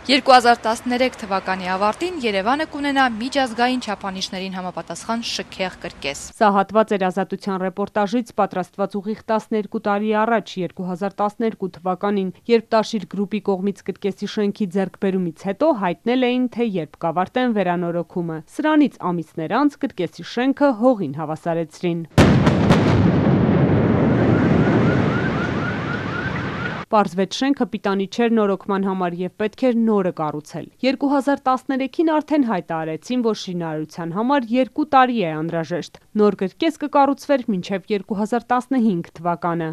2013 թվականի ավարտին Երևանը կունենա միջազգային չափանիշներին համապատասխան շքեղ կրկես։ Սա հատված էր Ազատության ռեպորտաժից պատրաստված ուղիղ 12 տարի առաջ 2012 թվականին, երբ Տաշիր գրուպի կողմից կրկեսի շենքի ձեռքբերումից հետո հայտնել էին, թե երբ կավարտեն վերանորոգումը։ Սրանից ամիսներ անց կրկեսի շենքը հողին հավասարեցրին։ Պարզվեց շենքը պիտանի չէր նորոգման համար և պետք էր նորը կառուցել։ 2013-ին արդեն հայտարարեցին, որ շինարարության համար 2 տարի է անհրաժեշտ։ Նոր կրկես կկառուցվեր մինչև 2015 թվականը։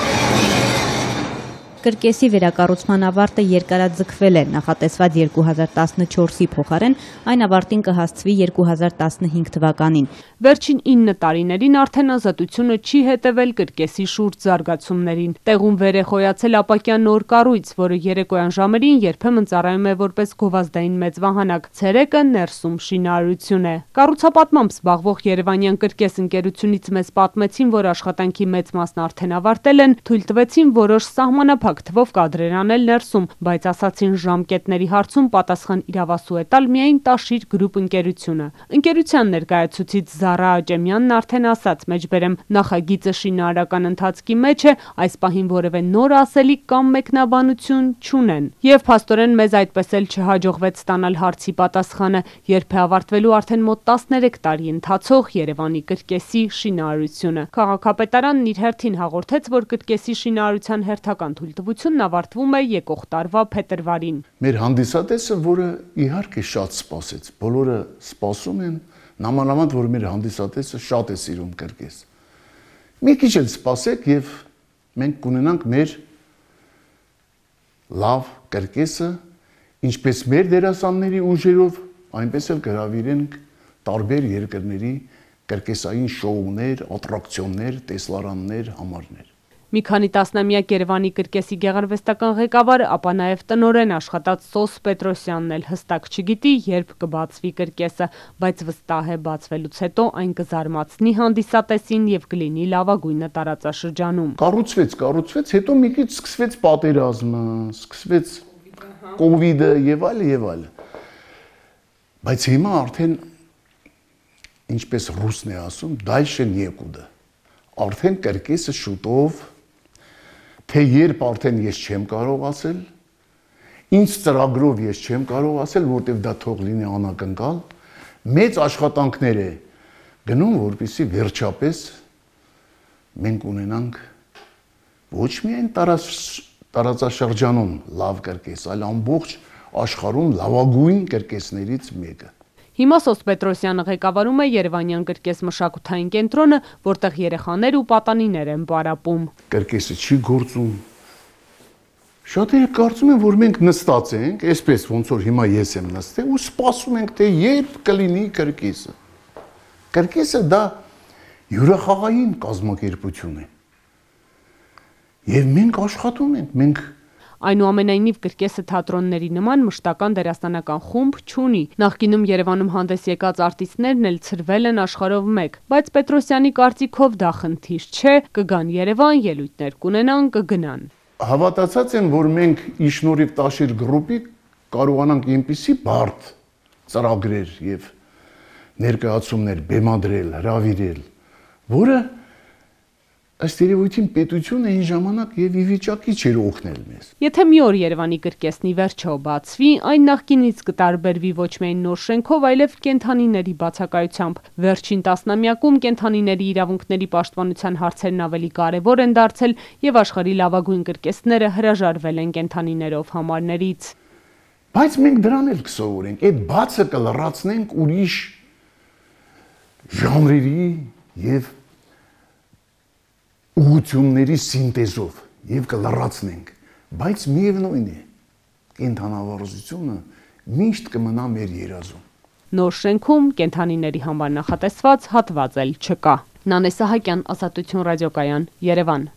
Կրկեսի վերակառուցման ավարտը երկարաձգվել է, նախատեսված 2014-ի փոխարեն այն ավարտին կհասցվի 2015 թվականին։ Վերջին 9 տարիներին արդեն Ազատությունը չի հետևել կրկեսի շուրջ զարգացումներին։ Տեղում վեր է խոյացել ապակյա նոր կառույց, որը երեկոյան ժամերին երբեմն ծառայում է որպես գովազդային մեծ վահանակ, ցերեկը ներսում շինարարություն է։ Կառուցապատմամբ զբաղվող երևանյան կրկես ընկերությունից մեզ պատմեցին, որ աշխատանքի մեծ մասն արդեն ավարտել են, թույլ տվեցին որոշ սահմանափակ թվով կադրեր անել ներսում, բայց ասացին ժամկետների հարցում պատասխան իրավասու է տալ միայն Տաշիր գրուպ ընկերությունը։ Ընկերության ներկայացուցիչ Զարա Աճեմյանն արդեն ասաց, մեջբերեմ, նախագիծը շինարարական ընթացքի մեջ է, այս պահին որևէ նոր ասելիք կամ մեկնաբանություն չունեն։ Եվ փաստորեն մեզ այդպես էլ չհաջողվեց ստանալ հարցի պատասխանը, երբ է ավարտվելու արդեն մոտ 13 տարի ընթացող Երևանի կրկեսի շինարարությունը։ Քաղաքապետարանն իր հերթին հաղորդեց, որ կրկեսի շինարարության հերթական թույլտվությունն ավարտվում է եկող տարվա փետրվարին։ Մեր հանդիսատեսը, որը իհարկե շատ սպասեց, բոլորը սպասում են, նամանավանդ որ մեր հանդիսատեսը շատ է սիրում կրկես։ Մի քիչ էլ սպասեք եւ մենք կունենանք մեր լավ կրկեսը, ինչպես մեր դերասանների ուժերով, այնպես էլ կհրավիրենք տարբեր երկրների կրկեսային շոուներ, ատրակցիոններ, տեսլարաններ, համարներ։ Մի քանի տասնամյակ Երևանի կրկեսի գեղարվեստական ղեկավարը, ապա նաև տնօրեն աշխատած Սոս Պետրոսյանն էլ հստակ չգիտի, երբ կբացվի կրկեսը, բայց վստահ է բացվելուց հետո այն կզարմացնի հանդիսատեսին եւ կլինի լավագույնը տարածաշրջանում։ Կառուցվեց, հետո մի քիչ սկսվեց պատերազմը, սկսվեց կովիդը եւ այլ։ Բայց հիմա արդեն, ինչպես ռուսն է ասում, դայշը նեկուդը։ Արդեն կրկեսը շուտով, թե երբ արդեն ես չեմ կարող ասել, ինչ ծրագրով ես չեմ կարող ասել, որտեվ դա թող լինի անակնկալ, մեծ աշխատանքներ է գնում, որպեսզի վերջապես մենք ունենանք ոչ միայն տարածաշրջանում լավ կրկես, այլ ամբողջ աշխարհում լավագույն կրկեսներից մեկը։ Հիմա Սոս Պետրոսյանը ղեկավարում է Երևանյան կրկես մշակութային կենտրոնը, որտեղ երեխաներ ու պատանիներ են պարապում։ Կրկեսը չի գործում։ Շատերը կարծում են, որ մենք նստած ենք, այսպես ոնց որ հիմա ես եմ նստել ու սպասում ենք, թե երբ կլինի կրկեսը։ Կրկեսը դա յուրախաղային կազմակերպություն է։ Եվ մենք աշխատում ենք, մենք Այնուամենայնիվ կրկեսը թատրոնների նման մշտական դերասանական խումբ չունի։ Նախկինում Երևանում հանդես եկած արտիստներն էլ ցրվել են աշխարհով մեկ, բայց Պետրոսյանի կարծիքով դա խնդիր չէ, կգան Երևան, ելույթներ կունենան, կգնան։ Հավատացած եմ, որ մենք ի շնորհիվ Տաշիր գրուպի կարողանանք այնպիսի բարդ ծրագրեր եւ ներկայացումներ բեմադրել, հրավիրել, որը ըստ երևույթին պետությունը այն ժամանակ եւ ի վիճակի չէր օգնել մեզ։ Եթե մի օր Երևանի կրկեսն ի վերջո բացվի, այն նախկինից կտարբերվի ոչ միայն նոր շենքով, այլև կենդանիների բացակայությամբ։ Վերջին տասնամյակում կենդանիների իրավունքների պաշտպանության հարցերն ավելի կարևոր են դարձել եւ աշխարհի լավագույն կրկեսները հրաժարվել են կենդանիներով համարներից։ Բայց մենք դրան էլ կսովորենք, այդ բացը կլրացնենք ուրիշ ժանրերի եւ ուղղությունների սինտեզով եւ կլրացնենք, բայց միևնույն է, կենդանավարժությունը միշտ կմնա մեր երազում։ Նոր շենքում կենդանիների համար նախատեսված հատված էլ չկա։ Նանե Սահակյան, Ազատություն ռադիոկայան, Երևան։